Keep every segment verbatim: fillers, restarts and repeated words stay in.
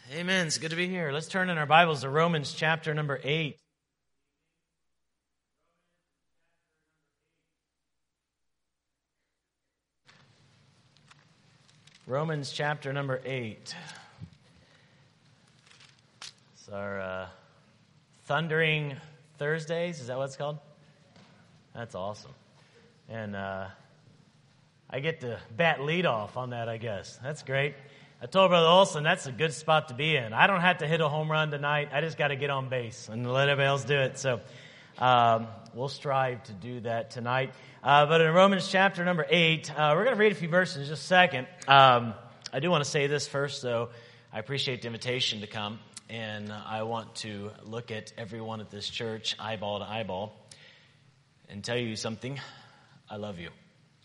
Amen. It's good to be here. Let's turn in our Bibles to Romans chapter number eight. Romans chapter number eight. It's our uh, Thundering Thursdays. Is that what it's called? That's awesome. And uh, I get to bat lead off on that, I guess. That's great. I told Brother Olson that's a good spot to be in. I don't have to hit a home run tonight. I just got to get on base and let everybody else do it. So um, we'll strive to do that tonight. Uh, but in Romans chapter number eight, uh, we're going to read a few verses in just a second. Um, I do want to say this first, though. I appreciate the invitation to come, and I want to look at everyone at this church eyeball to eyeball and tell you something. I love you,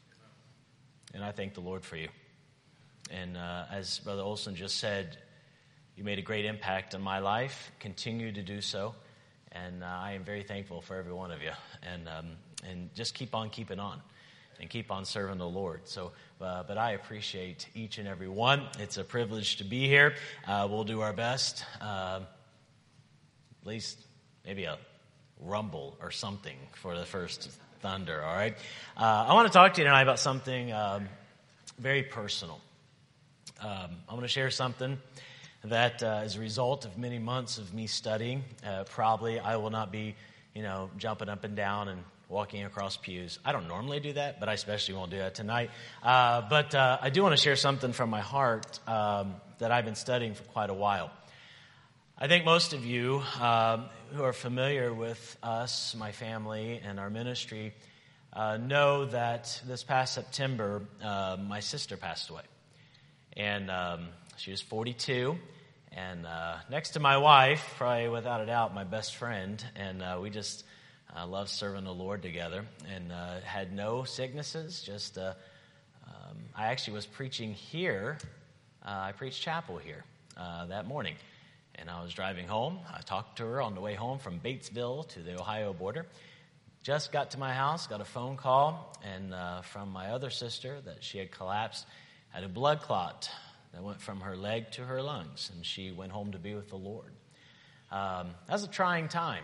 and I thank the Lord for you. And uh, as Brother Olson just said, you made a great impact on my life. Continue to do so. And uh, I am very thankful for every one of you. And um, and just keep on keeping on. And keep on serving the Lord. So, uh, but I appreciate each and every one. It's a privilege to be here. Uh, we'll do our best. Uh, at least maybe a rumble or something for the first thunder, all right? Uh, I want to talk to you tonight about something um, very personal. Um, I'm going to share something that uh, is a result of many months of me studying. Uh, probably I will not be, you know, jumping up and down and walking across pews. I don't normally do that, but I especially won't do that tonight. Uh, but uh, I do want to share something from my heart um, that I've been studying for quite a while. I think most of you um, who are familiar with us, my family, and our ministry uh, know that this past September, uh, my sister passed away. And um, she was forty-two, and uh, next to my wife, probably without a doubt, my best friend, and uh, we just uh, loved serving the Lord together, and uh, had no sicknesses. Just uh, um, I actually was preaching here. Uh, I preached chapel here uh, that morning, and I was driving home. I talked to her on the way home from Batesville to the Ohio border. Just got to my house, got a phone call, and uh, from my other sister that she had collapsed. Had a blood clot that went from her leg to her lungs, and she went home to be with the Lord. Um, that was a trying time.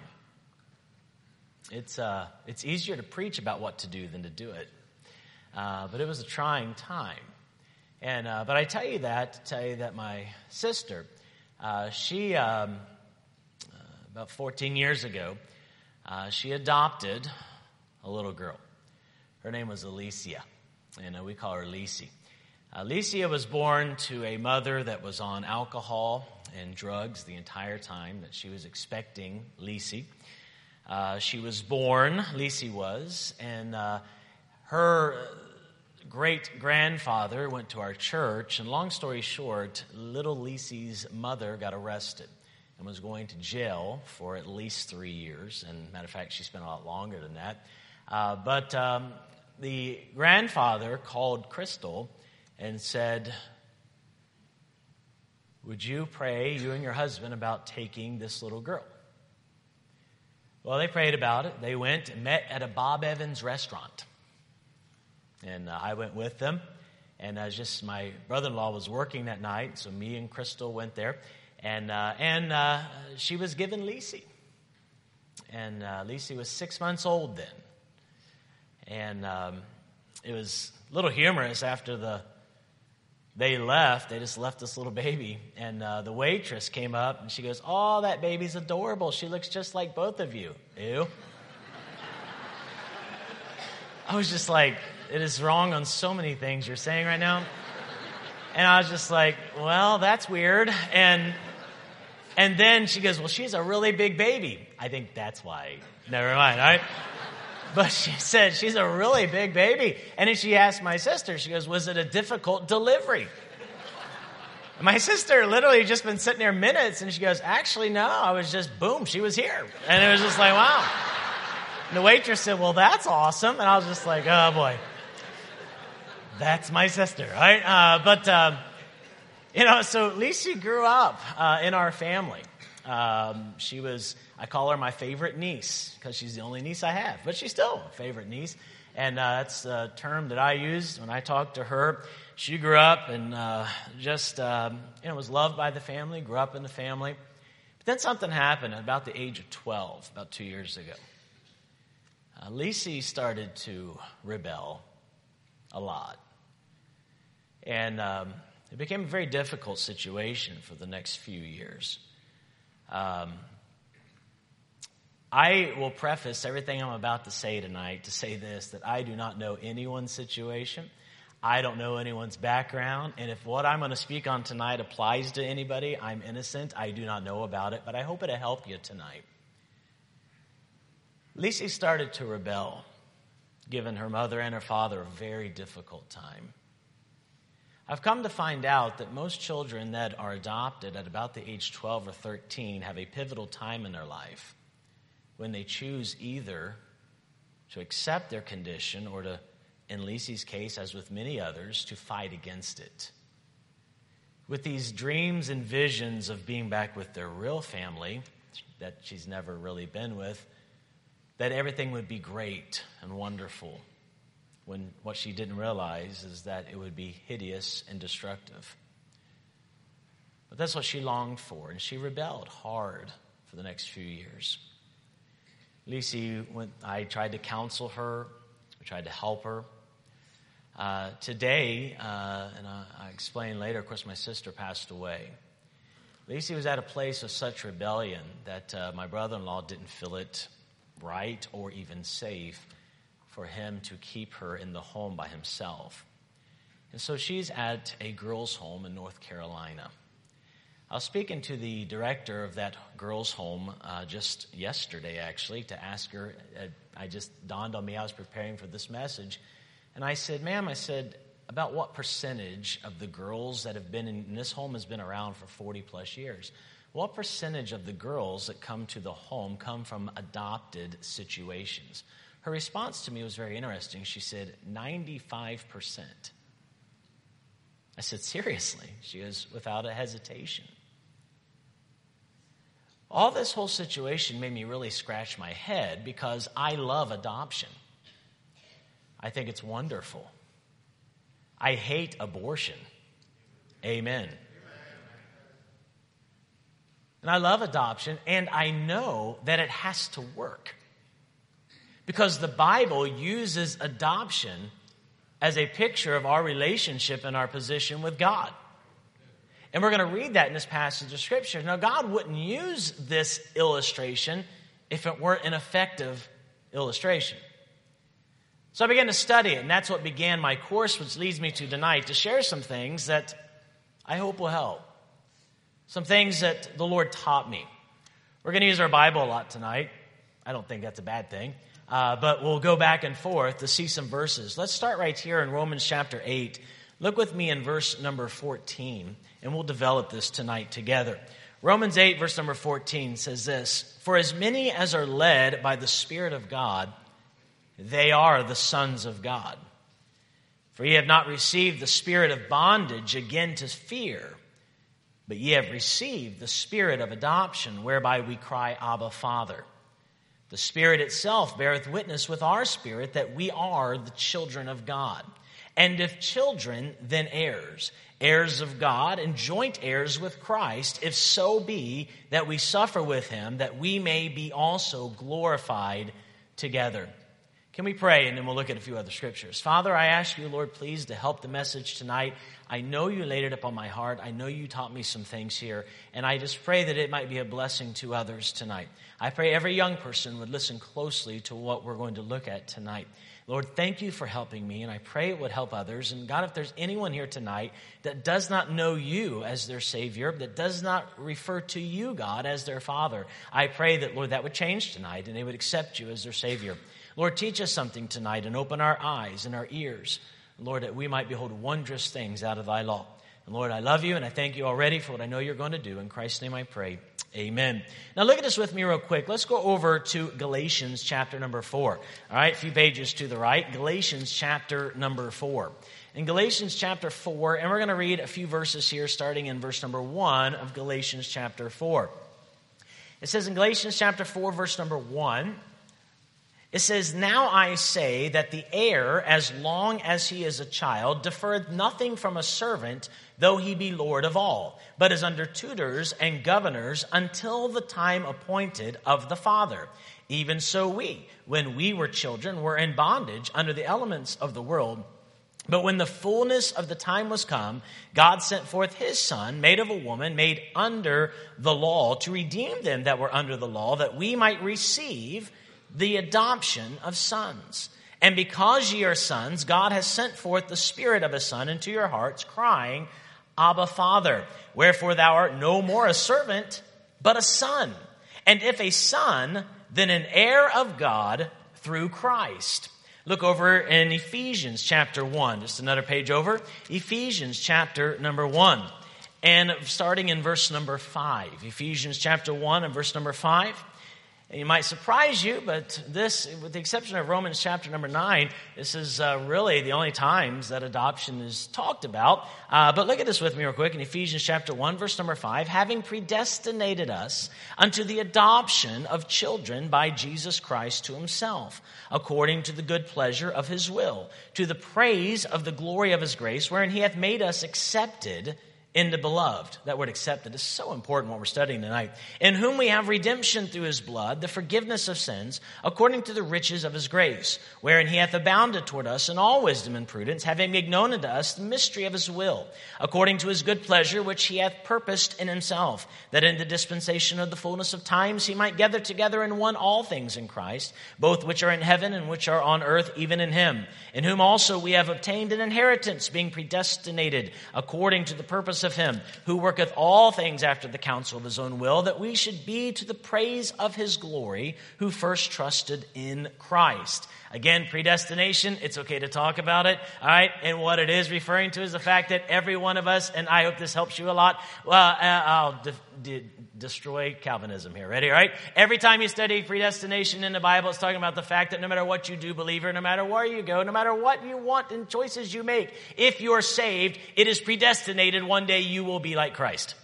It's uh, it's easier to preach about what to do than to do it, uh, but it was a trying time. And uh, but I tell you that to tell you that my sister, uh, she um, uh, about fourteen years ago, uh, she adopted a little girl. Her name was Alicia, and uh, we call her Lisi. Alicia was born to a mother that was on alcohol and drugs the entire time that she was expecting Lisi. Uh, she was born, Lisi was, and uh, her great-grandfather went to our church, and long story short, little Lisi's mother got arrested and was going to jail for at least three years. And matter of fact, she spent a lot longer than that. Uh, but um, the grandfather called Crystal and said, would you pray, you and your husband, about taking this little girl? Well, they prayed about it. They went and met at a Bob Evans restaurant. And uh, I went with them. And uh, just my brother-in-law was working that night, so me and Crystal went there. And uh, and uh, she was given Lisi. And uh, Lisi was six months old then. And um, it was a little humorous after the They left. They just left this little baby. And uh, the waitress came up, and she goes, oh, that baby's adorable. She looks just like both of you. Ew. I was just like, it is wrong on so many things you're saying right now. And I was just like, well, that's weird. And and then she goes, well, she's a really big baby. I think that's why. Never mind, all right? But she said, she's a really big baby. And then she asked my sister, she goes, was it a difficult delivery? And my sister literally just been sitting there minutes, and she goes, actually, no, I was just, boom, she was here. And it was just like, wow. And the waitress said, well, that's awesome. And I was just like, oh, boy. That's my sister, right? Uh, but, uh, you know, so Lisi grew up uh, in our family. Um, she was, I call her my favorite niece because she's the only niece I have, but she's still a favorite niece. And uh, that's a term that I use when I talk to her. she grew up and uh, just, um, you know, was loved by the family, grew up in the family. But then something happened at about the age of twelve, about two years ago. Uh, Lisi started to rebel a lot. And um, it became a very difficult situation for the next few years. Um, I will preface everything I'm about to say tonight to say this, that I do not know anyone's situation. I don't know anyone's background. And if what I'm going to speak on tonight applies to anybody, I'm innocent. I do not know about it, but I hope it'll help you tonight. Lisi started to rebel, giving her mother and her father a very difficult time. I've come to find out that most children that are adopted at about the age twelve or thirteen have a pivotal time in their life when they choose either to accept their condition or to, in Lisi's case, as with many others, to fight against it. With these dreams and visions of being back with their real family that she's never really been with, that everything would be great and wonderful, when what she didn't realize is that it would be hideous and destructive. But that's what she longed for, and she rebelled hard for the next few years. Lisi, went, I tried to counsel her, I tried to help her. Uh, today, uh, and I, I explain later, of course, my sister passed away. Lisi was at a place of such rebellion that uh, my brother-in-law didn't feel it right or even safe for him to keep her in the home by himself. And so she's at a girls' home in North Carolina. I was speaking to the director of that girls' home uh, just yesterday, actually, to ask her. Uh, I just dawned on me, I was preparing for this message. And I said, ma'am, I said, about what percentage of the girls that have been in, in this home has been around for forty plus years? What percentage of the girls that come to the home come from adopted situations? Her response to me was very interesting. She said, ninety-five percent. I said, seriously? She goes, without a hesitation. All this whole situation made me really scratch my head because I love adoption. I think it's wonderful. I hate abortion. Amen. And I love adoption, and I know that it has to work. Because the Bible uses adoption as a picture of our relationship and our position with God. And we're going to read that in this passage of Scripture. Now, God wouldn't use this illustration if it weren't an effective illustration. So I began to study it, and that's what began my course, which leads me to tonight, to share some things that I hope will help. Some things that the Lord taught me. We're going to use our Bible a lot tonight. I don't think that's a bad thing. Uh, but we'll go back and forth to see some verses. Let's start right here in Romans chapter eight. Look with me in verse number fourteen, and we'll develop this tonight together. Romans eight, verse number fourteen says this, "For as many as are led by the Spirit of God, they are the sons of God. For ye have not received the spirit of bondage again to fear, but ye have received the spirit of adoption, whereby we cry, Abba, Father. The Spirit itself beareth witness with our spirit that we are the children of God. And if children, then heirs, heirs of God, and joint heirs with Christ, if so be that we suffer with him, that we may be also glorified together." Can we pray, and then we'll look at a few other scriptures. Father, I ask you, Lord, please to help the message tonight. I know you laid it upon my heart. I know you taught me some things here, and I just pray that it might be a blessing to others tonight. I pray every young person would listen closely to what we're going to look at tonight. Lord, thank you for helping me, and I pray it would help others. And God, if there's anyone here tonight that does not know you as their Savior, that does not refer to you, God, as their Father, I pray that, Lord, that would change tonight, and they would accept you as their Savior. Lord, teach us something tonight and open our eyes and our ears, Lord, that we might behold wondrous things out of thy law. And Lord, I love you, and I thank you already for what I know you're going to do. In Christ's name I pray. Amen. Now look at this with me real quick. Let's go over to Galatians chapter number four. All right, a few pages to the right. Galatians chapter number four. In Galatians chapter four, and we're going to read a few verses here starting in verse number one of Galatians chapter four. It says in Galatians chapter four, verse number one, It says, "Now I say that the heir, as long as he is a child, deferreth nothing from a servant, though he be Lord of all, but is under tutors and governors until the time appointed of the Father. Even so we, when we were children, were in bondage under the elements of the world. But when the fullness of the time was come, God sent forth his Son, made of a woman, made under the law, to redeem them that were under the law, that we might receive the adoption of sons. And because ye are sons, God has sent forth the Spirit of his Son into your hearts, crying, Abba, Father. Wherefore thou art no more a servant, but a son. And if a son, then an heir of God through Christ." Look over in Ephesians chapter one, just another page over. Ephesians chapter number one, and starting in verse number five. Ephesians chapter one and verse number five. And it might surprise you, but this, with the exception of Romans chapter number nine, this is uh, really the only times that adoption is talked about. Uh, but look at this with me real quick in Ephesians chapter one, verse number five. "Having predestinated us unto the adoption of children by Jesus Christ to himself, according to the good pleasure of his will, to the praise of the glory of his grace, wherein he hath made us accepted in the beloved." That word accepted is so important what we're studying tonight. "In whom we have redemption through his blood, the forgiveness of sins, according to the riches of his grace, wherein he hath abounded toward us in all wisdom and prudence, having made known unto us the mystery of his will, according to his good pleasure, which he hath purposed in himself, that in the dispensation of the fullness of times he might gather together in one all things in Christ, both which are in heaven and which are on earth, even in him, in whom also we have obtained an inheritance, being predestinated according to the purpose of him, who worketh all things after the counsel of his own will, that we should be to the praise of his glory, who first trusted in Christ." Again, predestination, it's okay to talk about it, all right? And what it is referring to is the fact that every one of us, and I hope this helps you a lot, well, uh, I'll de- de- destroy Calvinism here. Ready, all right? Every time you study predestination in the Bible, it's talking about the fact that no matter what you do, believer, no matter where you go, no matter what you want and choices you make, if you're saved, it is predestinated one day you will be like Christ.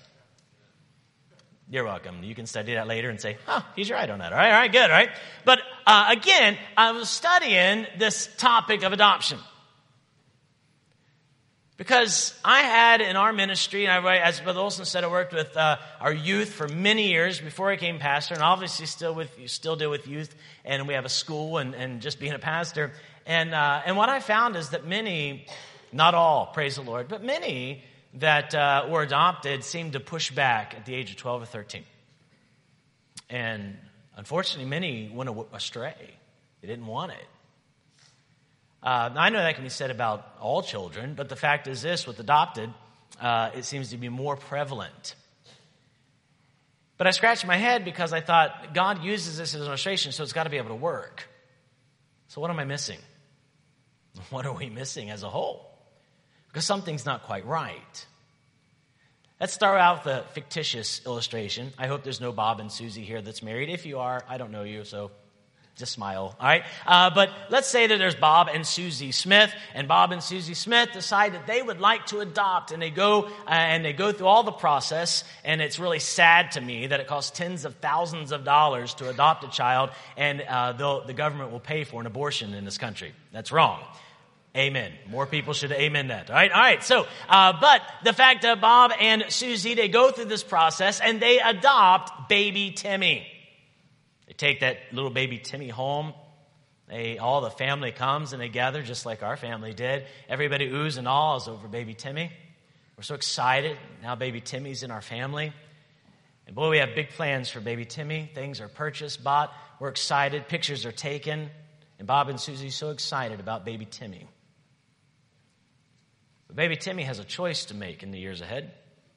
You're welcome. You can study that later and say, oh, he's right on that. All right, all right, good, all right? But uh, again, I was studying this topic of adoption. Because I had in our ministry, and I, as Brother Olson said, I worked with uh, our youth for many years before I became pastor, and obviously still with still deal with youth, and we have a school and, and just being a pastor. And uh, and what I found is that many, not all, praise the Lord, but many that uh, were adopted seemed to push back at the age of twelve or thirteen. And unfortunately, many went astray. They didn't want it. Uh, I know that can be said about all children, but the fact is this, with adopted, uh, it seems to be more prevalent. But I scratched my head because I thought, God uses this as an illustration, so it's got to be able to work. So what am I missing? What are we missing as a whole? Because something's not quite right. Let's start out with a fictitious illustration. I hope there's no Bob and Susie here that's married. If you are, I don't know you, so just smile, all right? Uh, but let's say that there's Bob and Susie Smith, and Bob and Susie Smith decide that they would like to adopt, and they go uh, and they go through all the process, and it's really sad to me that it costs tens of thousands of dollars to adopt a child, and uh, the government will pay for an abortion in this country. That's wrong. Amen. More people should amen that. All right. All right. So, uh, but the fact that Bob and Susie, they go through this process and they adopt baby Timmy. They take that little baby Timmy home. They, all the family comes and they gather just like our family did. Everybody oohs and ahs over baby Timmy. We're so excited. Now baby Timmy's in our family. And boy, we have big plans for baby Timmy. Things are purchased, bought. We're excited. Pictures are taken. And Bob and Susie are so excited about baby Timmy. But baby Timmy has a choice to make in the years ahead.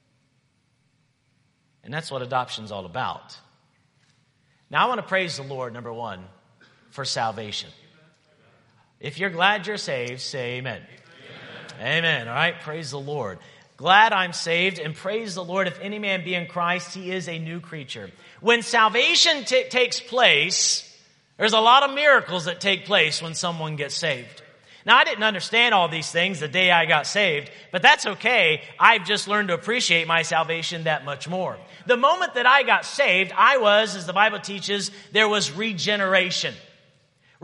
And that's what adoption's all about. Now I want to praise the Lord, number one, for salvation. If you're glad you're saved, say amen. Amen. Amen. All right, praise the Lord. Glad I'm saved, and praise the Lord. If any man be in Christ, he is a new creature. When salvation t- takes place, there's a lot of miracles that take place when someone gets saved. Now, I didn't understand all these things the day I got saved, but that's okay. I've just learned to appreciate my salvation that much more. The moment that I got saved, I was, as the Bible teaches, there was regeneration.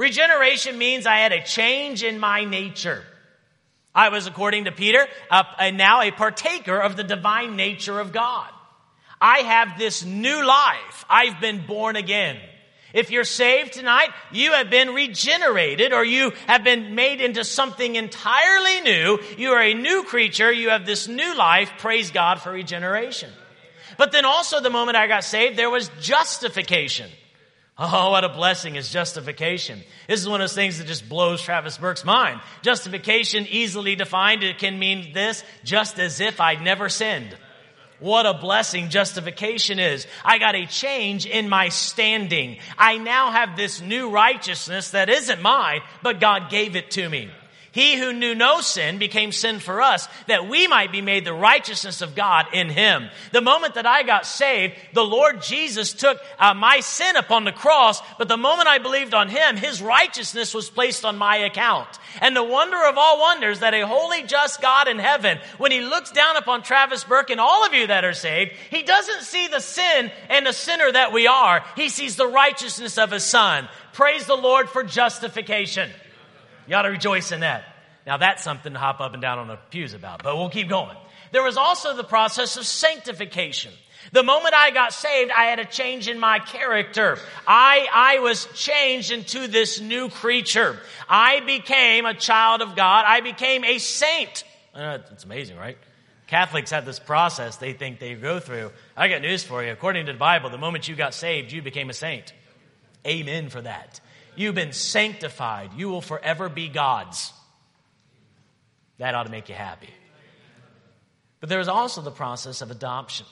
Regeneration means I had a change in my nature. I was, according to Peter, a, a, now a partaker of the divine nature of God. I have this new life. I've been born again. If you're saved tonight, you have been regenerated, or you have been made into something entirely new. You are a new creature. You have this new life. Praise God for regeneration. But then also the moment I got saved, there was justification. Oh, what a blessing is justification. This is one of those things that just blows Travis Burke's mind. Justification, easily defined, it can mean this: just as if I'd never sinned. What a blessing justification is. I got a change in my standing. I now have this new righteousness that isn't mine, but God gave it to me. He who knew no sin became sin for us, that we might be made the righteousness of God in him. The moment that I got saved, the Lord Jesus took uh, my sin upon the cross, but the moment I believed on him, his righteousness was placed on my account. And the wonder of all wonders that a holy, just God in heaven, when he looks down upon Travis Burke and all of you that are saved, he doesn't see the sin and the sinner that we are. He sees the righteousness of his son. Praise the Lord for justification. You ought to rejoice in that. Now that's something to hop up and down on the pews about, but we'll keep going. There was also the process of sanctification. The moment I got saved, I had a change in my character. I, I was changed into this new creature. I became a child of God. I became a saint. Uh, it's amazing, right? Catholics have this process they think they go through. I got news for you. According to the Bible, the moment you got saved, you became a saint. Amen for that. You've been sanctified. You will forever be God's. That ought to make you happy. But there was also the process of adoption.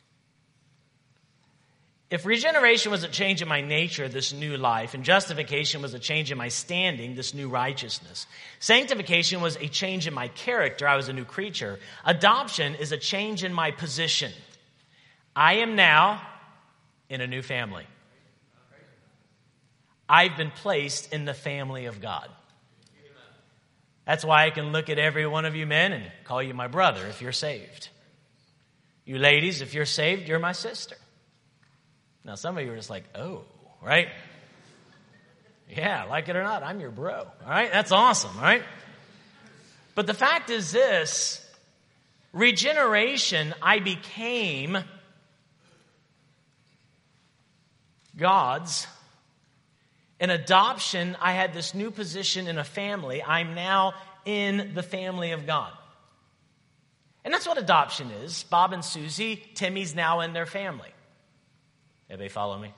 If regeneration was a change in my nature, this new life, and justification was a change in my standing, this new righteousness, sanctification was a change in my character, I was a new creature, adoption is a change in my position. I am now in a new family. I've been placed in the family of God. That's why I can look at every one of you men and call you my brother if you're saved. You ladies, if you're saved, you're my sister. Now, some of you are just like, oh, right? Yeah, like it or not, I'm your bro. All right, that's awesome, all right? But the fact is this: regeneration, I became God's. In adoption, I had this new position in a family. I'm now in the family of God. And that's what adoption is. Bob and Susie, Timmy's now in their family. Everybody follow me?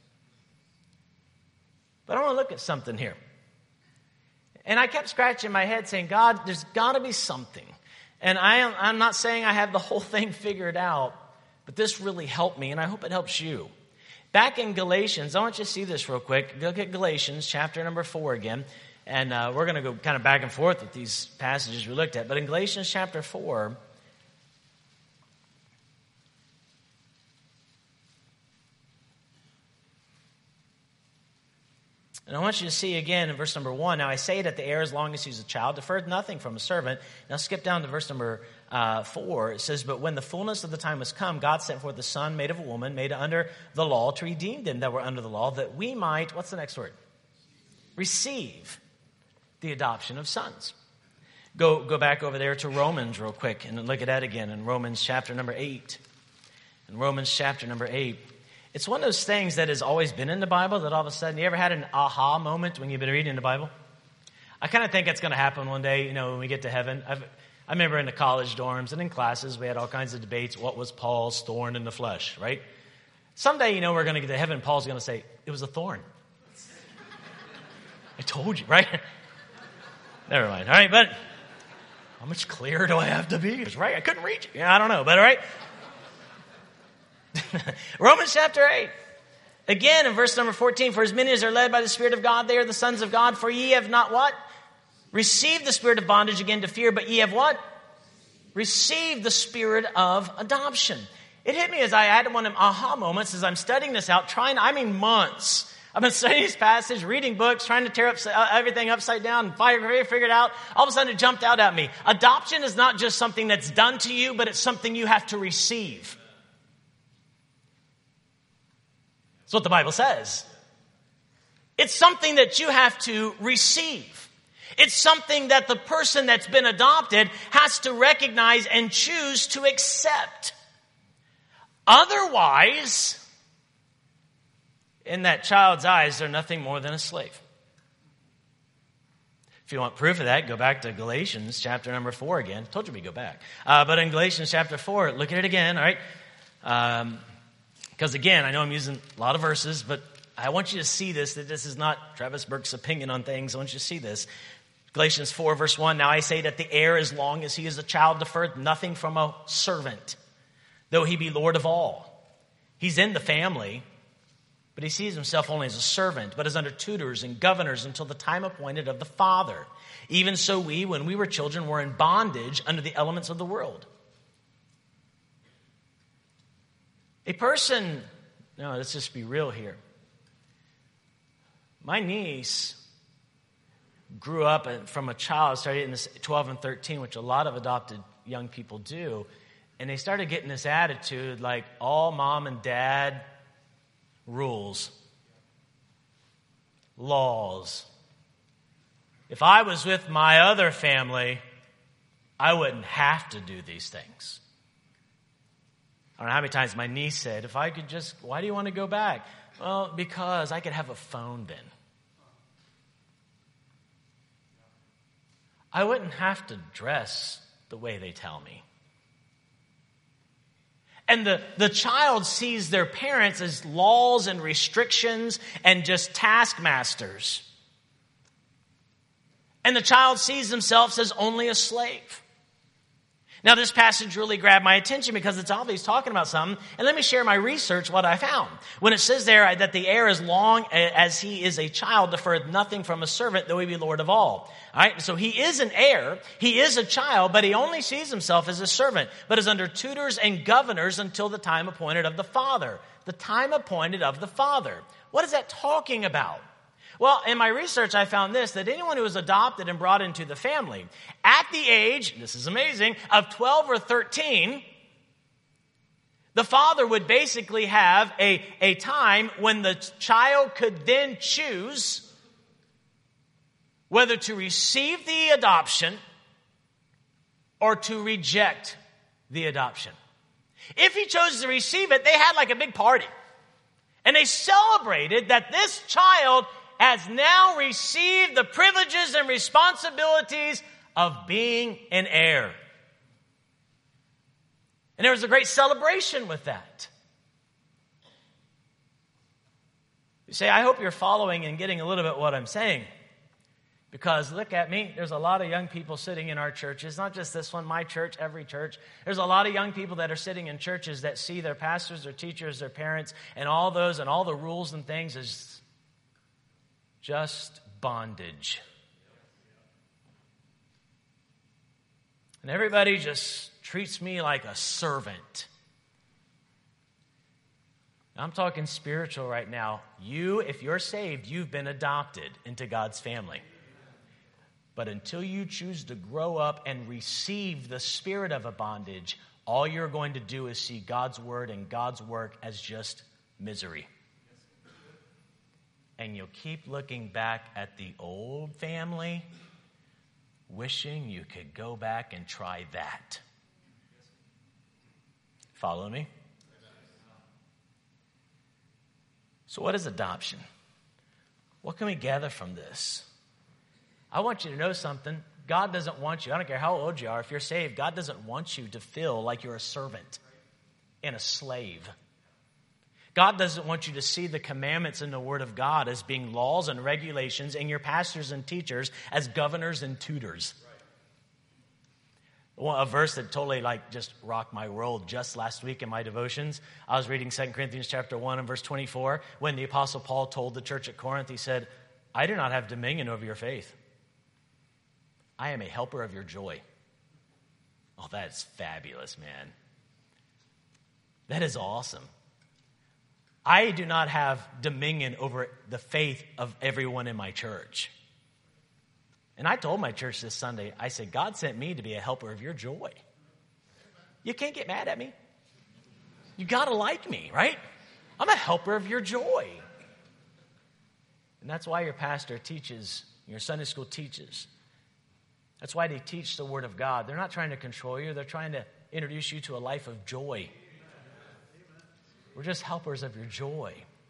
But I want to look at something here. And I kept scratching my head saying, God, there's got to be something. And I am, I'm not saying I have the whole thing figured out, but this really helped me, and I hope it helps you. Back in Galatians, I want you to see this real quick. Look at Galatians chapter number four again. And uh, we're going to go kind of back and forth with these passages we looked at. But in Galatians chapter four, and I want you to see again in verse number one, now I say that the heir, as long as he's a child, deferred nothing from a servant. Now skip down to verse number uh, four. It says, but when the fullness of the time was come, God sent forth the Son, made of a woman, made under the law, to redeem them that were under the law, that we might, what's the next word? Receive the adoption of sons. Go, go back over there to Romans real quick and look at that again in Romans chapter number eight. In Romans chapter number eight. It's one of those things that has always been in the Bible that all of a sudden, you ever had an aha moment when you've been reading the Bible? I kind of think it's going to happen one day, you know, when we get to heaven. I've, I remember in the college dorms and in classes, we had all kinds of debates. What was Paul's thorn in the flesh, right? Someday, you know, we're going to get to heaven. Paul's going to say, it was a thorn. I told you, right? Never mind. All right, but how much clearer do I have to be? It's right. I couldn't reach it. Yeah, I don't know, but all right. Romans chapter eight. Again, in verse number fourteen, for as many as are led by the Spirit of God, they are the sons of God. For ye have not what? Received the spirit of bondage again to fear, but ye have what? Received the spirit of adoption. It hit me as I had one of them aha moments as I'm studying this out, trying, I mean months. I've been studying this passage, reading books, trying to tear up everything upside down and figure it out. All of a sudden it jumped out at me. Adoption is not just something that's done to you, but it's something you have to receive. That's what the Bible says. It's something that you have to receive. It's something that the person that's been adopted has to recognize and choose to accept. Otherwise, in that child's eyes, they're nothing more than a slave. If you want proof of that, go back to Galatians chapter number four again. I told you we go back. Uh, but in Galatians chapter four, look at it again, all right? Because um, again, I know I'm using a lot of verses, but I want you to see this, that this is not Travis Burke's opinion on things. I want you to see this. Galatians four, verse one, now I say that the heir, as long as he is a child, deferred nothing from a servant, though he be Lord of all. He's in the family, but he sees himself only as a servant, but as under tutors and governors until the time appointed of the Father. Even so we, when we were children, were in bondage under the elements of the world. A person, no, let's just be real here. My niece grew up from a child, started in this twelve and thirteen, which a lot of adopted young people do, and they started getting this attitude like all mom and dad rules, laws. If I was with my other family, I wouldn't have to do these things. I don't know how many times my niece said, if I could just, why do you want to go back? Well, because I could have a phone then. I wouldn't have to dress the way they tell me. And the, the child sees their parents as laws and restrictions and just taskmasters. And the child sees themselves as only a slave. Now, this passage really grabbed my attention because it's obvious talking about something. And let me share my research, what I found. When it says there that the heir, as long as he is a child, deferred nothing from a servant, though he be Lord of all. All right, so he is an heir, he is a child, but he only sees himself as a servant, but is under tutors and governors until the time appointed of the Father. The time appointed of the Father. What is that talking about? Well, in my research, I found this, that anyone who was adopted and brought into the family, at the age, this is amazing, of twelve or thirteen, the father would basically have a, a time when the child could then choose whether to receive the adoption or to reject the adoption. If he chose to receive it, they had like a big party. And they celebrated that this child has now received the privileges and responsibilities of being an heir. And there was a great celebration with that. You say, I hope you're following and getting a little bit what I'm saying. Because look at me, there's a lot of young people sitting in our churches, not just this one, my church, every church. There's a lot of young people that are sitting in churches that see their pastors, their teachers, their parents, and all those and all the rules and things as just bondage. And everybody just treats me like a servant. I'm talking spiritual right now. You, if you're saved, you've been adopted into God's family. But until you choose to grow up and receive the spirit of a bondage, all you're going to do is see God's word and God's work as just misery. And you'll keep looking back at the old family, wishing you could go back and try that. Follow me? So what is adoption? What can we gather from this? I want you to know something. God doesn't want you, I don't care how old you are, if you're saved, God doesn't want you to feel like you're a servant and a slave. God doesn't want you to see the commandments in the Word of God as being laws and regulations and your pastors and teachers as governors and tutors. Well, a verse that totally like just rocked my world just last week in my devotions. I was reading Second Corinthians chapter one and verse twenty-four when the Apostle Paul told the church at Corinth, he said, I do not have dominion over your faith. I am a helper of your joy. Oh, that's fabulous, man. That is awesome. I do not have dominion over the faith of everyone in my church. And I told my church this Sunday, I said, God sent me to be a helper of your joy. You can't get mad at me. You got to like me, right? I'm a helper of your joy. And that's why your pastor teaches, your Sunday school teaches. That's why they teach the Word of God. They're not trying to control you. They're trying to introduce you to a life of joy. We're just helpers of your joy.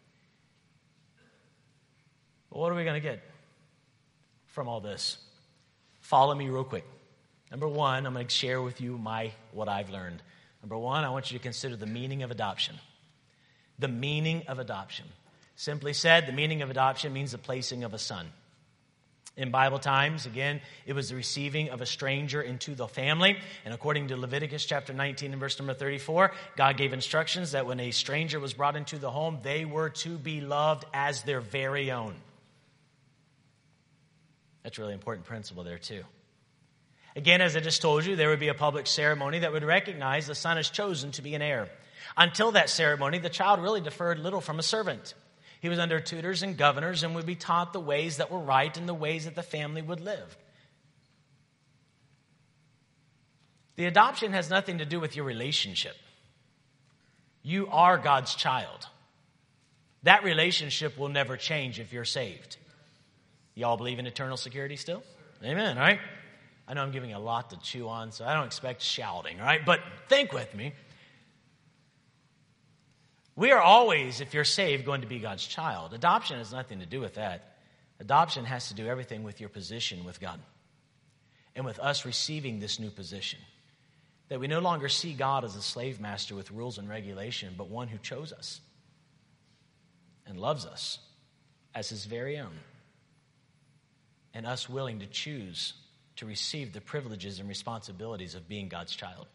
But what are we going to get from all this? Follow me real quick. Number one, I'm going to share with you my what I've learned. Number one, I want you to consider the meaning of adoption. The meaning of adoption. Simply said, the meaning of adoption means the placing of a son. In Bible times, again, it was the receiving of a stranger into the family. And according to Leviticus chapter nineteen and verse number thirty-four, God gave instructions that when a stranger was brought into the home, they were to be loved as their very own. That's a really important principle there too. Again, as I just told you, there would be a public ceremony that would recognize the son is chosen to be an heir. Until that ceremony, the child really differed little from a servant. He was under tutors and governors and would be taught the ways that were right and the ways that the family would live. The adoption has nothing to do with your relationship. You are God's child. That relationship will never change if you're saved. Y'all believe in eternal security still? Amen, all right? I know I'm giving a lot to chew on, so I don't expect shouting, all right? But think with me. We are always, if you're saved, going to be God's child. Adoption has nothing to do with that. Adoption has to do everything with your position with God and with us receiving this new position. That we no longer see God as a slave master with rules and regulation, but one who chose us and loves us as his very own. And us willing to choose to receive the privileges and responsibilities of being God's child.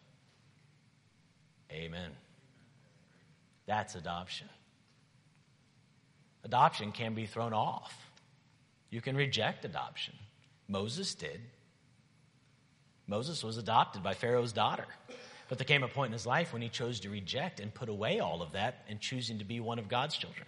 Amen. That's adoption. Adoption can be thrown off. You can reject adoption. Moses did. Moses was adopted by Pharaoh's daughter. But there came a point in his life when he chose to reject and put away all of that and choosing to be one of God's children.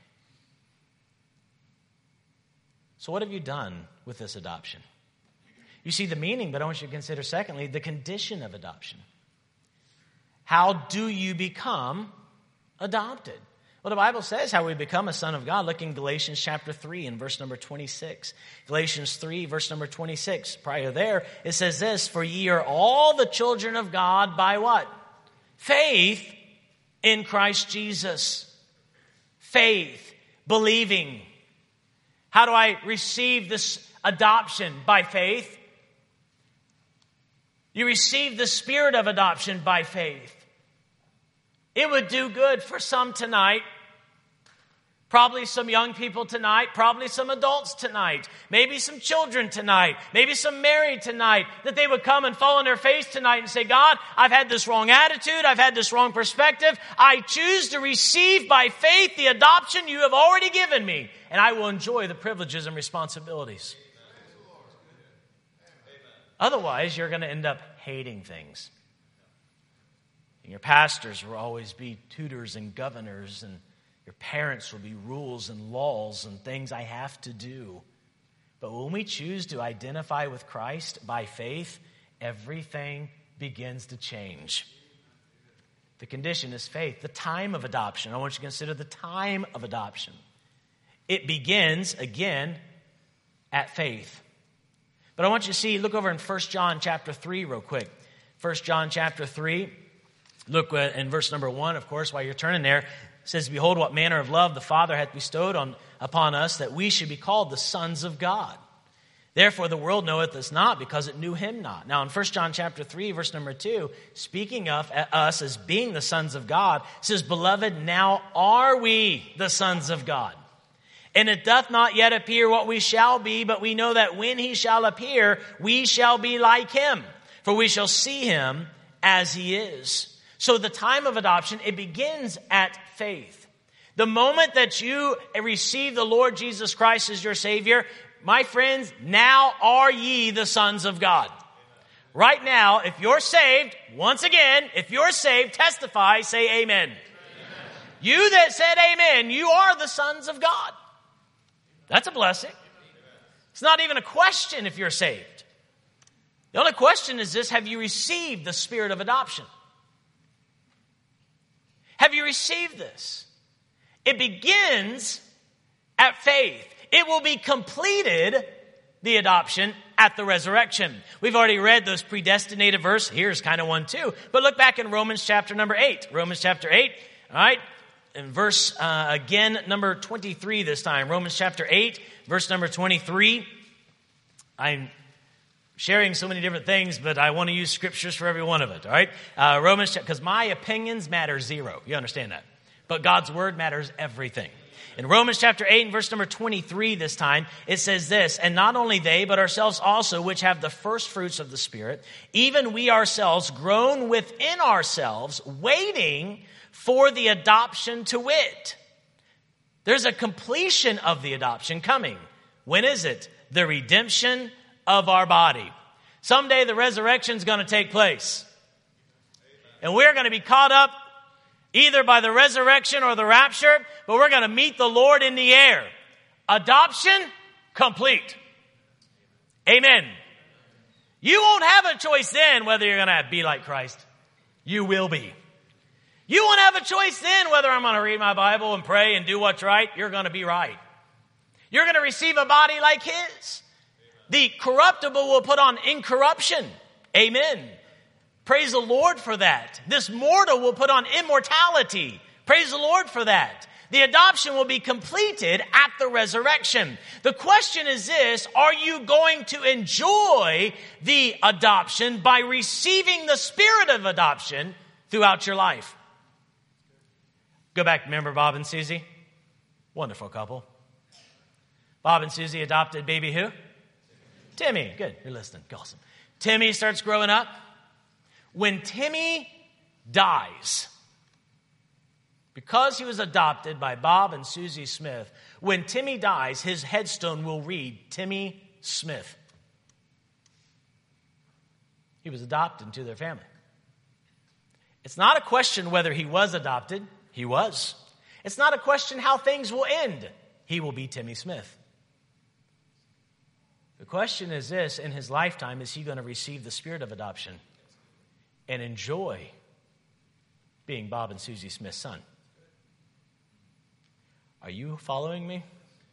So what have you done with this adoption? You see the meaning, but I want you to consider, secondly, the condition of adoption. How do you become adopted? Well, the Bible says how we become a son of God. Look in Galatians chapter three and verse number twenty-six. Galatians three, verse number twenty-six. Prior there, it says this, for ye are all the children of God by what? Faith in Christ Jesus. Faith, believing. How do I receive this adoption? By faith. You receive the spirit of adoption by faith. It would do good for some tonight, probably some young people tonight, probably some adults tonight, maybe some children tonight, maybe some married tonight, that they would come and fall on their face tonight and say, God, I've had this wrong attitude, I've had this wrong perspective. I choose to receive by faith the adoption you have already given me, and I will enjoy the privileges and responsibilities. Otherwise, you're going to end up hating things. And your pastors will always be tutors and governors, and your parents will be rules and laws and things I have to do. But when we choose to identify with Christ by faith, everything begins to change. The condition is faith. The time of adoption. I want you to consider the time of adoption. It begins, again, at faith. But I want you to see, look over in First John chapter three real quick. First John chapter three. Look in verse number one, of course, while you're turning there. It says, behold, what manner of love the Father hath bestowed on upon us, that we should be called the sons of God. Therefore the world knoweth us not, because it knew him not. Now in First John chapter three, verse number two, speaking of us as being the sons of God, it says, beloved, now are we the sons of God. And it doth not yet appear what we shall be, but we know that when he shall appear, we shall be like him. For we shall see him as he is. So the time of adoption, it begins at faith. The moment that you receive the Lord Jesus Christ as your Savior, my friends, now are ye the sons of God. Right now, if you're saved, once again, if you're saved, testify, say amen. Amen. You that said amen, you are the sons of God. That's a blessing. It's not even a question if you're saved. The only question is this: have you received the spirit of adoption? Have you received this? It begins at faith. It will be completed, the adoption, at the resurrection. We've already read those predestinated verse. Here's kind of one too. But look back in Romans chapter number eight. Romans chapter eight, all right? In verse, uh, again, number twenty-three this time. Romans chapter eight, verse number twenty-three. I'm sharing so many different things, but I want to use scriptures for every one of it, all right? Uh, Romans, because my opinions matter zero. You understand that? But God's word matters everything. In Romans chapter eight and verse number twenty-three this time, it says this, and not only they, but ourselves also, which have the first fruits of the Spirit, even we ourselves groan within ourselves, waiting for the adoption to wit. There's a completion of the adoption coming. When is it? The redemption of our body. Someday the resurrection is going to take place. And we're going to be caught up either by the resurrection or the rapture, but we're going to meet the Lord in the air. Adoption complete. Amen. You won't have a choice then whether you're going to be like Christ. You will be. You won't have a choice then whether I'm going to read my Bible and pray and do what's right. You're going to be right. You're going to receive a body like His. The corruptible will put on incorruption. Amen. Praise the Lord for that. This mortal will put on immortality. Praise the Lord for that. The adoption will be completed at the resurrection. The question is this, are you going to enjoy the adoption by receiving the spirit of adoption throughout your life? Go back, remember Bob and Susie? Wonderful couple. Bob and Susie adopted baby who? Timmy. Good, you're listening. Awesome. Timmy starts growing up. When Timmy dies, because he was adopted by Bob and Susie Smith, when Timmy dies, his headstone will read, Timmy Smith. He was adopted into their family. It's not a question whether he was adopted. He was. It's not a question how things will end. He will be Timmy Smith. The question is this, in his lifetime, is he going to receive the spirit of adoption and enjoy being Bob and Susie Smith's son? Are you following me?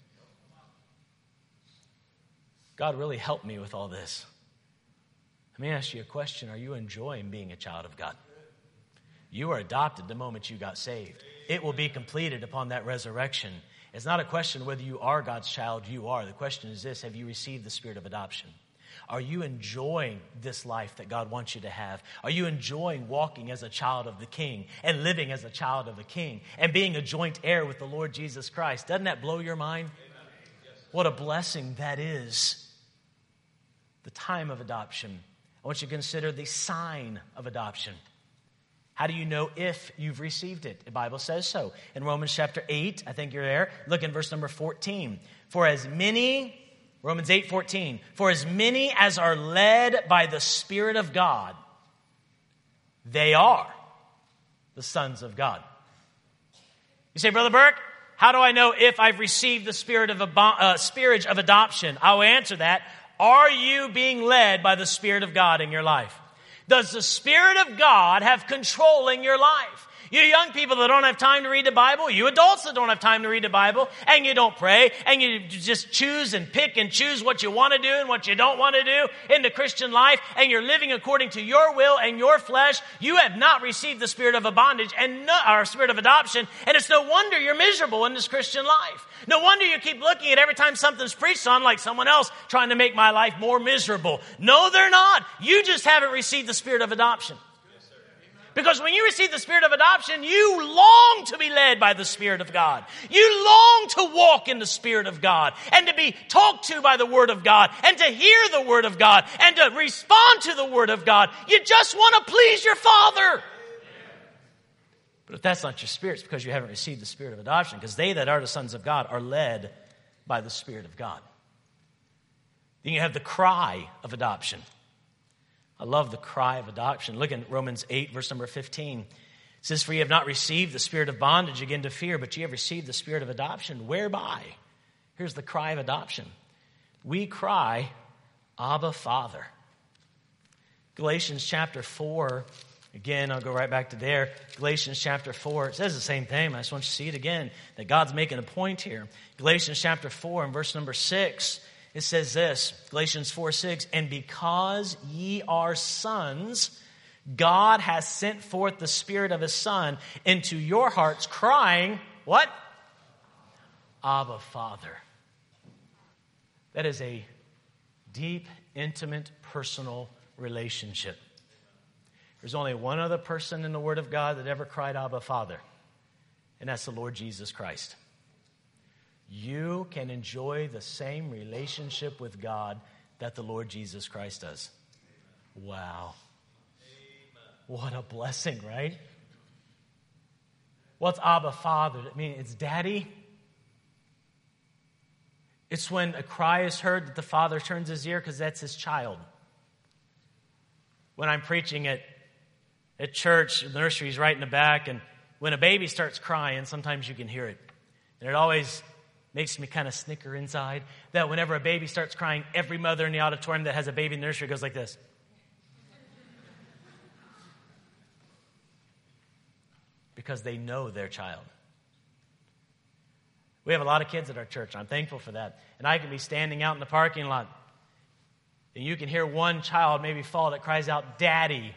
God really helped me with all this. Let me ask you a question. Are you enjoying being a child of God? You were adopted the moment you got saved. It will be completed upon that resurrection. It's not a question whether you are God's child, you are. The question is this, have you received the spirit of adoption? Are you enjoying this life that God wants you to have? Are you enjoying walking as a child of the King and living as a child of the King and being a joint heir with the Lord Jesus Christ? Doesn't that blow your mind? Yes. What a blessing that is. The time of adoption. I want you to consider the sign of adoption. How do you know if you've received it? The Bible says so. In Romans chapter eight, I think you're there. Look in verse number fourteen. For as many... Romans eight fourteen, for as many as are led by the Spirit of God, they are the sons of God. You say, Brother Burke, how do I know if I've received the spirit of, uh, spirit of adoption? I'll answer that. Are you being led by the Spirit of God in your life? Does the Spirit of God have control in your life? You young people that don't have time to read the Bible, you adults that don't have time to read the Bible, and you don't pray, and you just choose and pick and choose what you want to do and what you don't want to do in the Christian life, and you're living according to your will and your flesh, you have not received the spirit of a bondage and no, or spirit of adoption, and it's no wonder you're miserable in this Christian life. No wonder you keep looking at every time something's preached on like someone else trying to make my life more miserable. No, they're not. You just haven't received the spirit of adoption. Because when you receive the spirit of adoption, you long to be led by the Spirit of God. You long to walk in the Spirit of God and to be talked to by the Word of God and to hear the Word of God and to respond to the Word of God. You just want to please your Father. But if that's not your spirit, it's because you haven't received the spirit of adoption, because they that are the sons of God are led by the Spirit of God. Then you have the cry of adoption. I love the cry of adoption. Look in Romans eight, verse number fifteen. It says, for ye have not received the spirit of bondage again to fear, but ye have received the spirit of adoption, whereby, here's the cry of adoption, we cry, Abba, Father. Galatians chapter four Again, I'll go right back to there. Galatians chapter four. It says the same thing. I just want you to see it again, that God's making a point here. Galatians chapter four and verse number six. It says this, Galatians four six, and because ye are sons, God has sent forth the Spirit of His Son into your hearts, crying, what? Abba, Father. That is a deep, intimate, personal relationship. There's only one other person in the Word of God that ever cried Abba, Father, and that's the Lord Jesus Christ. You can enjoy the same relationship with God that the Lord Jesus Christ does. Wow. What a blessing, right? What's Abba, Father? I mean, it's Daddy. It's when a cry is heard that the Father turns his ear because that's his child. When I'm preaching at, at church, the nursery's right in the back, and when a baby starts crying, sometimes you can hear it. And it always makes me kind of snicker inside that whenever a baby starts crying, every mother in the auditorium that has a baby in the nursery goes like this. Because they know their child. We have a lot of kids at our church, and I'm thankful for that. And I can be standing out in the parking lot, and you can hear one child maybe fall that cries out, Daddy.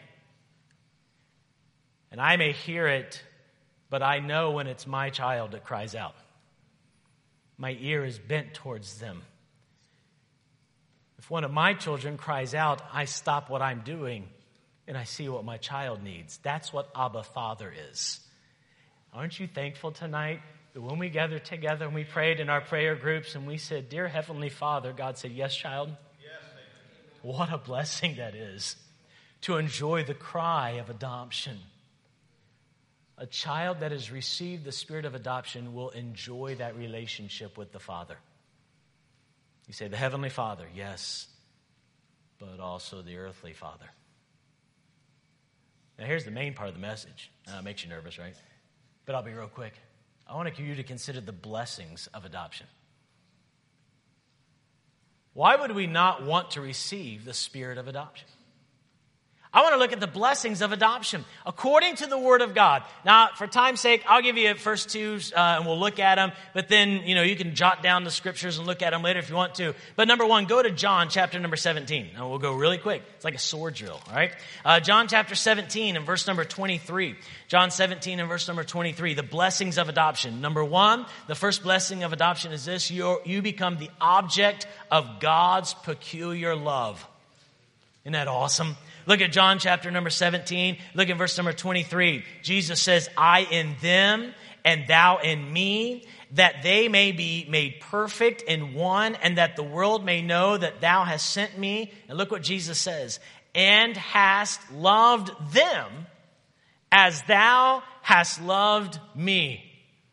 And I may hear it, but I know when it's my child that cries out. My ear is bent towards them. If one of my children cries out, I stop what I'm doing, and I see what my child needs. That's what Abba, Father is. Aren't you thankful tonight that when we gathered together and we prayed in our prayer groups and we said, Dear Heavenly Father, God said, yes, child? Yes, what a blessing that is to enjoy the cry of adoption. A child that has received the spirit of adoption will enjoy that relationship with the Father. You say, the Heavenly Father, yes, but also the earthly Father. Now here's the main part of the message. Uh, it makes you nervous, right? But I'll be real quick. I want you to consider the blessings of adoption. Why would we not want to receive the spirit of adoption? I want to look at the blessings of adoption according to the Word of God. Now, for time's sake, I'll give you the first two, uh, and we'll look at them. But then, you know, you can jot down the scriptures and look at them later if you want to. But number one, go to John chapter number seventeen. And we'll go really quick. It's like a sword drill, all right? Uh, John chapter seventeen and verse number twenty-three. John seventeen and verse number twenty-three. The blessings of adoption. Number one, the first blessing of adoption is this. You're, you become the object of God's peculiar love. Isn't that awesome? Look at John chapter number seventeen. Look at verse number twenty-three. Jesus says, I in them and thou in me, that they may be made perfect in one, and that the world may know that thou hast sent me. And look what Jesus says, and hast loved them as thou hast loved me.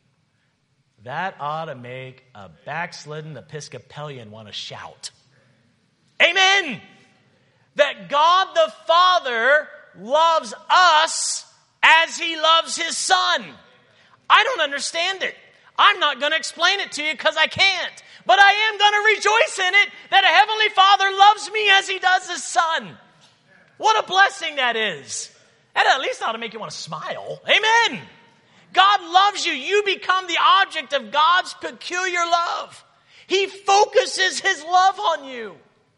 That ought to make a backslidden Episcopalian want to shout. Amen. That God the Father loves us as He loves His Son. I don't understand it. I'm not going to explain it to you because I can't. But I am going to rejoice in it that a Heavenly Father loves me as He does His Son. What a blessing that is. That at least ought to make you want to smile. Amen. God loves you. You become the object of God's peculiar love. He focuses His love on you.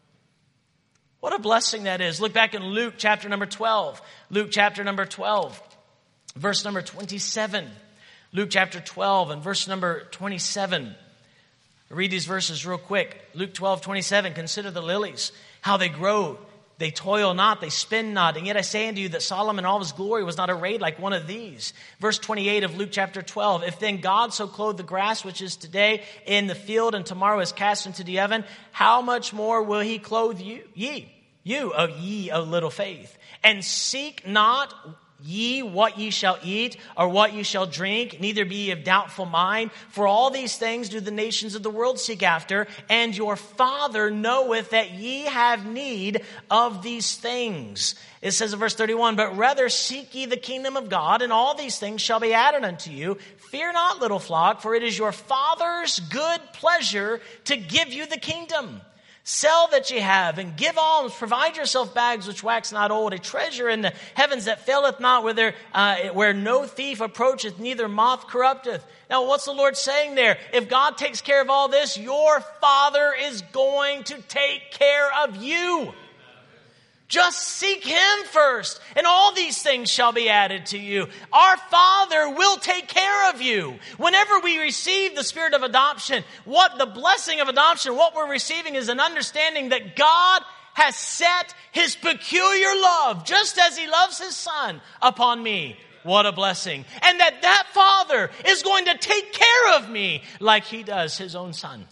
What a blessing that is. Look back in Luke chapter number twelve. Luke chapter number twelve, verse number twenty-seven. Luke chapter twelve and verse number twenty-seven. Read these verses real quick. Luke twelve, twenty-seven. Consider the lilies, how they grow. They toil not, they spin not. And yet I say unto you that Solomon in all his glory was not arrayed like one of these. Verse twenty-eight of Luke chapter twelve. If then God so clothe the grass which is today in the field and tomorrow is cast into the oven, how much more will He clothe you, ye? You, O ye of little faith. And seek not ye what ye shall eat or what ye shall drink, neither be ye of doubtful mind. For all these things do the nations of the world seek after, and your Father knoweth that ye have need of these things. It says in verse thirty-one, but rather seek ye the kingdom of God, and all these things shall be added unto you. Fear not, little flock, for it is your Father's good pleasure to give you the kingdom. Sell that ye have and give alms. Provide yourself bags which wax not old, a treasure in the heavens that faileth not, where, there, uh, where no thief approacheth, neither moth corrupteth. Now, what's the Lord saying there? If God takes care of all this, your Father is going to take care of you. Just seek Him first, and all these things shall be added to you. Our Father will take care of you. Whenever we receive the spirit of adoption, what the blessing of adoption, what we're receiving is an understanding that God has set His peculiar love, just as He loves His Son, upon me. What a blessing. And that that Father is going to take care of me like He does His own Son.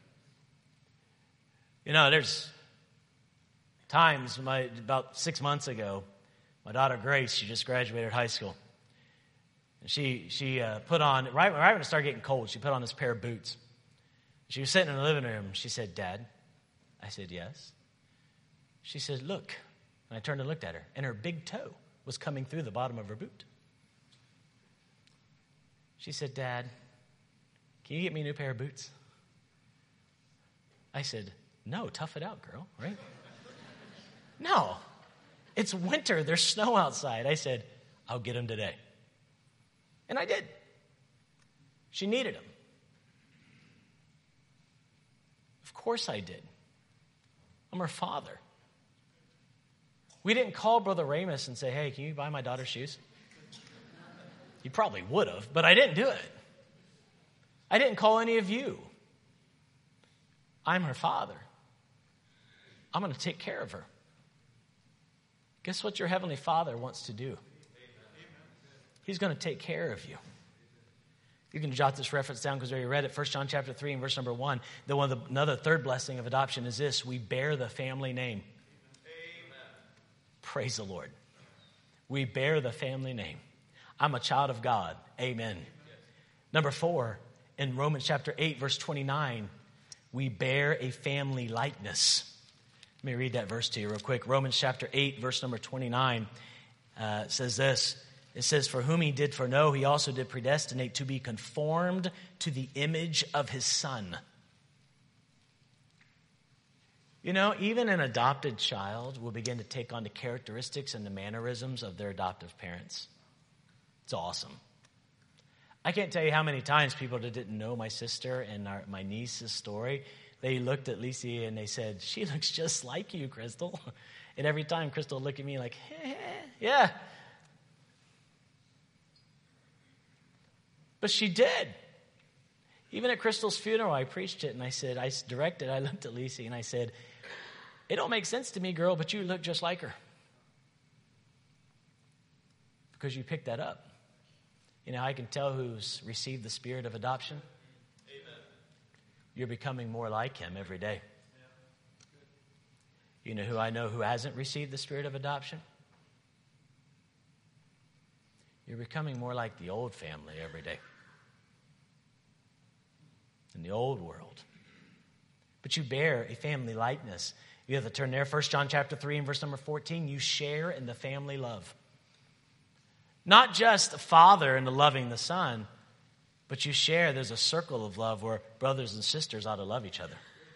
You know, there's times, my, about six months ago, my daughter Grace, she just graduated high school. And she she uh, put on, right, right when it started getting cold, she put on this pair of boots. She was sitting in the living room. She said, "Dad." I said, "Yes." She said, "Look." And I turned and looked at her, and her big toe was coming through the bottom of her boot. She said, "Dad, can you get me a new pair of boots?" I said, "No, tough it out, girl," right? "No, it's winter. There's snow outside." I said, "I'll get them today." And I did. She needed them. Of course I did. I'm her father. We didn't call Brother Ramus and say, "Hey, can you buy my daughter shoes?" He probably would have, but I didn't do it. I didn't call any of you. I'm her father. I'm going to take care of her. Guess what your Heavenly Father wants to do? He's going to take care of you. You can jot this reference down because we already read it. First John chapter three and verse number one. The one, the, another third blessing of adoption is this: we bear the family name. Amen. Praise the Lord. We bear the family name. I'm a child of God. Amen. Yes. Number four, in Romans chapter eight, verse twenty-nine, we bear a family likeness. Let me read that verse to you real quick. Romans chapter eight, verse number twenty-nine uh, says this. It says, "For whom He did foreknow, He also did predestinate to be conformed to the image of His Son." You know, even an adopted child will begin to take on the characteristics and the mannerisms of their adoptive parents. It's awesome. I can't tell you how many times people that didn't know my sister and our, my niece's story, they looked at Lisi and they said, "She looks just like you, Crystal." And every time Crystal would look at me like, "Hey, yeah." But she did. Even at Crystal's funeral, I preached it and I said, I directed, I looked at Lisi and I said, "It don't make sense to me, girl, but you look just like her." Because you picked that up. You know, I can tell who's received the spirit of adoption. Amen. You're becoming more like Him every day. Yeah. You know who I know who hasn't received the spirit of adoption? You're becoming more like the old family every day. In the old world. But you bear a family likeness. You have to turn there. First John chapter three and verse number fourteen. You share in the family love. Not just the father in the loving the son, but you share, there's a circle of love where brothers and sisters ought to love each other.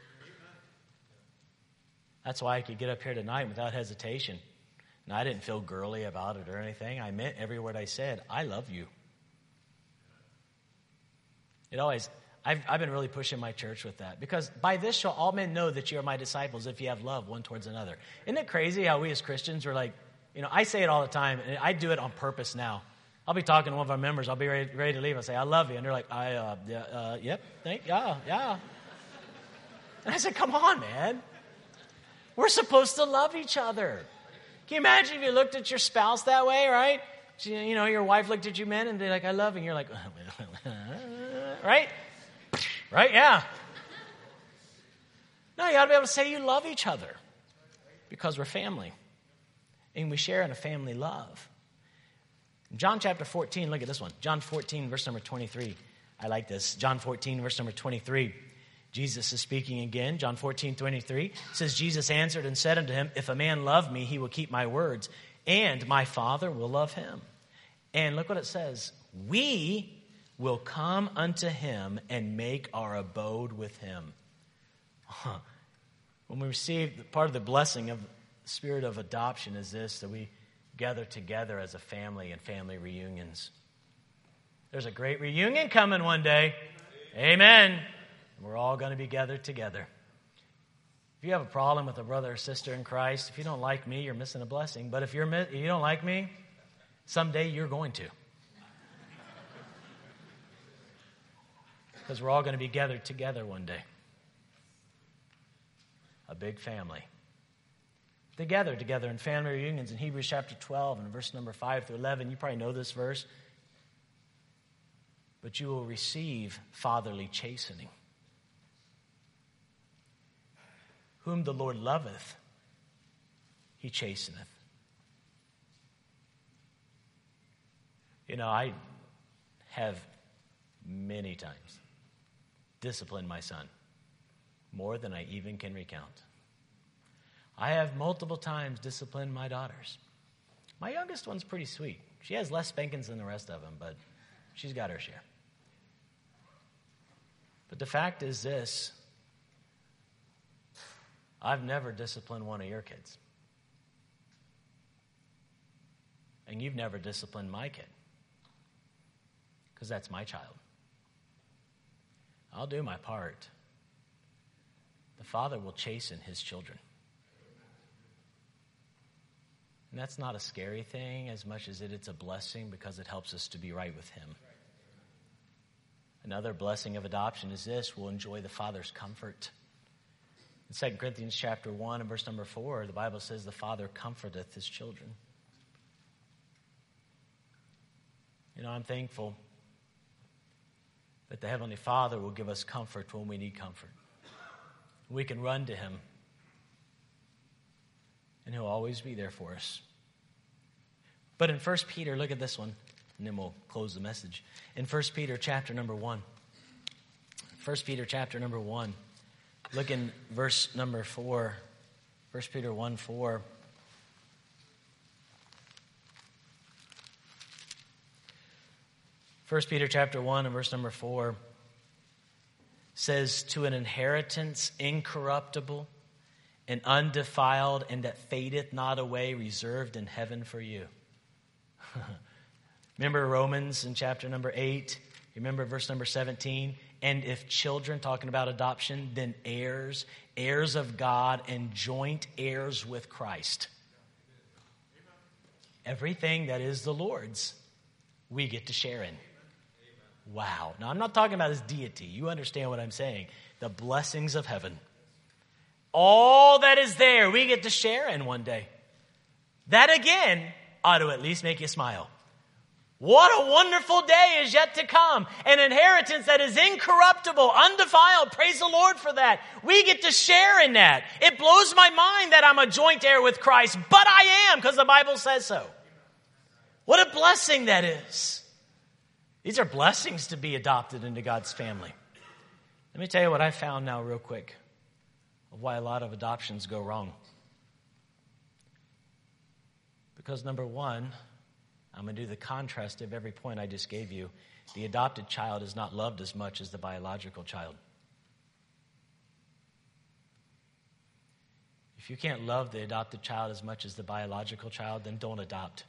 That's why I could get up here tonight without hesitation. And I didn't feel girly about it or anything. I meant every word I said. I love you. It always, I've, I've been really pushing my church with that. Because by this shall all men know that you are my disciples if you have love one towards another. Isn't it crazy how we as Christians are like, you know, I say it all the time, and I do it on purpose now. I'll be talking to one of our members. I'll be ready, ready to leave. I'll say, "I love you." And they're like, I, uh, yeah, uh, yep, thank, yeah, yeah. And I said, come on, man. We're supposed to love each other. Can you imagine if you looked at your spouse that way, right? You know, your wife looked at you men, and they're like, "I love you." And you're like, right? Right, yeah. No, you ought to be able to say you love each other because we're family. And we share in a family love. John chapter fourteen, look at this one. John fourteen, verse number twenty-three. I like this. John fourteen, verse number twenty-three. Jesus is speaking again. John fourteen, twenty-three says, Jesus answered and said unto him, "If a man love me, he will keep my words, and my Father will love him." And look what it says. We will come unto him and make our abode with him. Huh. When we receive, part of the blessing of the spirit of adoption is this, that we gather together as a family and family reunions. There's a great reunion coming one day. Amen. And we're all going to be gathered together. If you have a problem with a brother or sister in Christ, if you don't like me, you're missing a blessing. But if you're if you don't like me, someday you're going to. Because we're all going to be gathered together one day. A big family. They gather together in family reunions in Hebrews chapter twelve and verse number five through eleven. You probably know this verse. But you will receive fatherly chastening. Whom the Lord loveth, he chasteneth. You know, I have many times disciplined my son, more than I even can recount. I have multiple times disciplined my daughters. My youngest one's pretty sweet. She has less spankings than the rest of them, but she's got her share. But the fact is this, I've never disciplined one of your kids. And you've never disciplined my kid. Because that's my child. I'll do my part. The Father will chasten his children. And that's not a scary thing as much as it, it's a blessing because it helps us to be right with him. Another blessing of adoption is this, we'll enjoy the Father's comfort. In Second Corinthians chapter one and verse number four, the Bible says the Father comforteth his children. You know, I'm thankful that the Heavenly Father will give us comfort when we need comfort. We can run to him, and he'll always be there for us. But in First Peter, look at this one, and then we'll close the message. In First Peter chapter number one, First Peter chapter number one, look in verse number four. First Peter one, four. First Peter chapter one and verse number four says, to an inheritance incorruptible and undefiled and that fadeth not away, reserved in heaven for you. Remember Romans in chapter number eight? Remember verse number seventeen? And if children, talking about adoption, then heirs, heirs of God, and joint heirs with Christ. Everything that is the Lord's, we get to share in. Wow. Now, I'm not talking about his deity. You understand what I'm saying. The blessings of heaven. All that is there, we get to share in one day. That, again, ought to at least make you smile. What a wonderful day is yet to come. An inheritance that is incorruptible, undefiled. Praise the Lord for that. We get to share in that. It blows my mind that I'm a joint heir with Christ, but I am because the Bible says so. What a blessing that is. These are blessings to be adopted into God's family. Let me tell you what I found now real quick of why a lot of adoptions go wrong. Because number one, I'm going to do the contrast of every point I just gave you. The adopted child is not loved as much as the biological child. If you can't love the adopted child as much as the biological child, then don't adopt.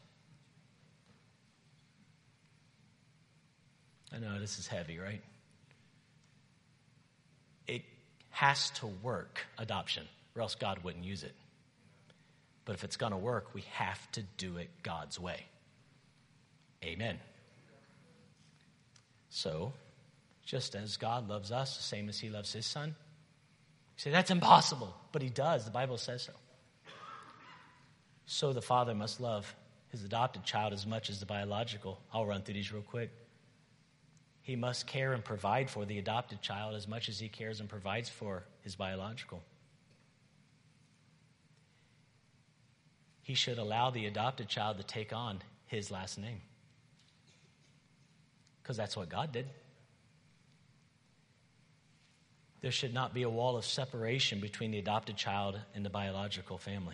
I know this is heavy, right? It has to work, adoption, or else God wouldn't use it. But if it's going to work, we have to do it God's way. Amen. So, just as God loves us, the same as he loves his son. You say, that's impossible. But he does. The Bible says so. So the father must love his adopted child as much as the biological. I'll run through these real quick. He must care and provide for the adopted child as much as he cares and provides for his biological. He should allow the adopted child to take on his last name. Because that's what God did. There should not be a wall of separation between the adopted child and the biological family.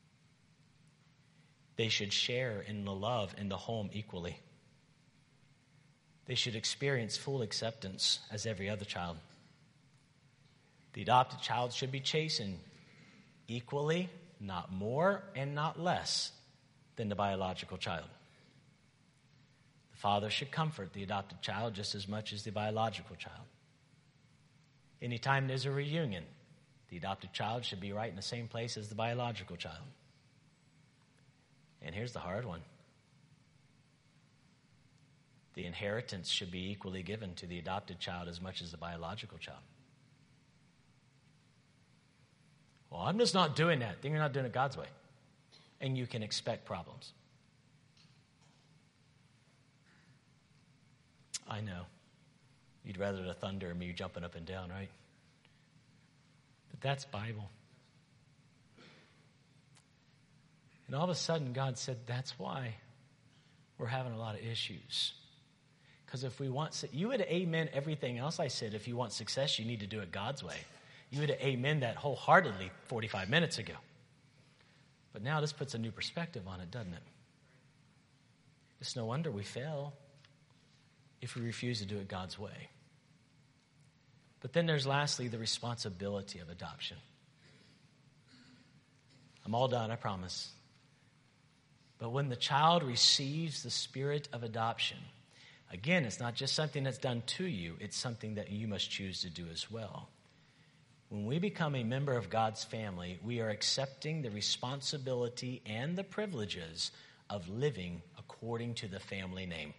They should share in the love in the home equally. They should experience full acceptance as every other child. The adopted child should be chastened equally, not more and not less than the biological child. The father should comfort the adopted child just as much as the biological child. Anytime there's a reunion, the adopted child should be right in the same place as the biological child. And here's the hard one. The inheritance should be equally given to the adopted child as much as the biological child. Well, I'm just not doing that. Then you're not doing it God's way. And you can expect problems. I know. You'd rather the thunder and me jumping up and down, right? But that's Bible. And all of a sudden, God said, that's why we're having a lot of issues. Because if we want, you would amen everything else I said. If you want success, you need to do it God's way. You would amen that wholeheartedly forty-five minutes ago. But now this puts a new perspective on it, doesn't it? It's no wonder we fail if we refuse to do it God's way. But then there's lastly the responsibility of adoption. I'm all done, I promise. But when the child receives the spirit of adoption, again, it's not just something that's done to you, it's something that you must choose to do as well. When we become a member of God's family, we are accepting the responsibility and the privileges of living according to the family name.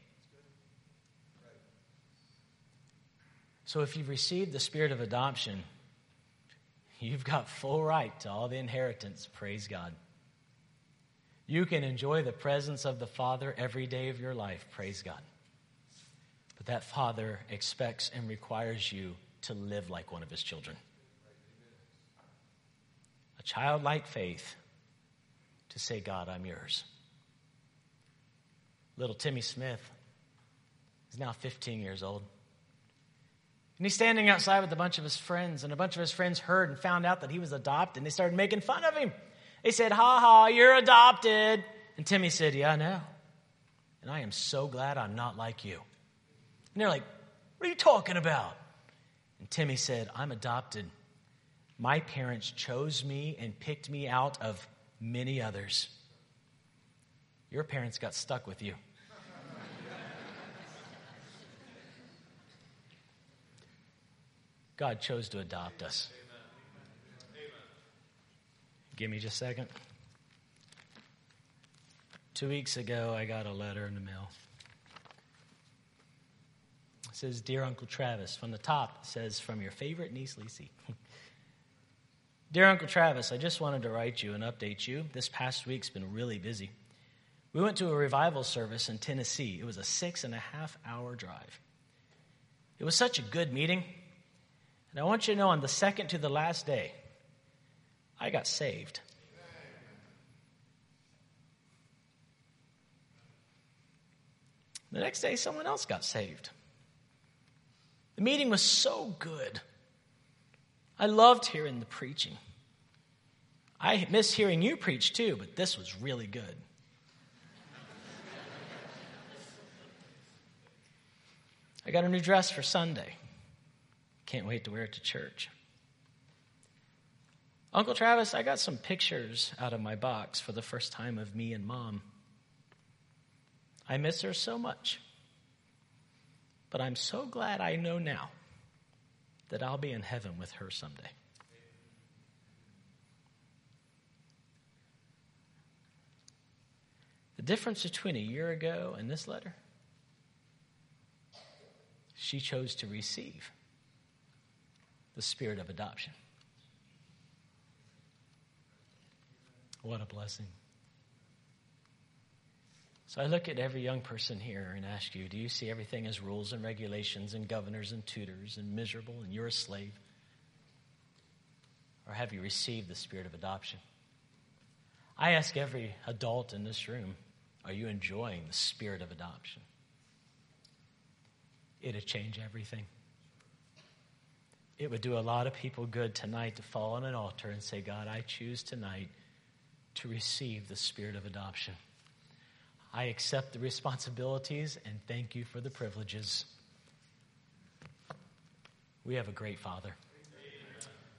So if you've received the spirit of adoption, you've got full right to all the inheritance, praise God. You can enjoy the presence of the Father every day of your life, praise God. But that Father expects and requires you to live like one of his children. A childlike faith to say, God, I'm yours. Little Timmy Smith is now fifteen years old. And he's standing outside with a bunch of his friends, and a bunch of his friends heard and found out that he was adopted, and they started making fun of him. They said, ha ha, you're adopted. And Timmy said, yeah, I know. And I am so glad I'm not like you. And they're like, what are you talking about? And Timmy said, I'm adopted. My parents chose me and picked me out of many others. Your parents got stuck with you. God chose to adopt us. Give me just a second. Two weeks ago, I got a letter in the mail. It says, Dear Uncle Travis. From the top, it says, from your favorite niece, Lacey. Dear Uncle Travis, I just wanted to write you and update you. This past week's been really busy. We went to a revival service in Tennessee. It was a six and a half hour drive. It was such a good meeting. And I want you to know, on the second to the last day, I got saved. The next day, someone else got saved. The meeting was so good. I loved hearing the preaching. I miss hearing you preach too, but this was really good. I got a new dress for Sunday. Can't wait to wear it to church. Uncle Travis, I got some pictures out of my box for the first time of me and Mom. I miss her so much. But I'm so glad I know now that I'll be in heaven with her someday. The difference between a year ago and this letter, she chose to receive the spirit of adoption. What a blessing. So I look at every young person here and ask you, do you see everything as rules and regulations and governors and tutors and miserable and you're a slave? Or have you received the spirit of adoption? I ask every adult in this room, are you enjoying the spirit of adoption? It'd change everything. It would do a lot of people good tonight to fall on an altar and say, God, I choose tonight to receive the spirit of adoption. I accept the responsibilities and thank you for the privileges. We have a great Father.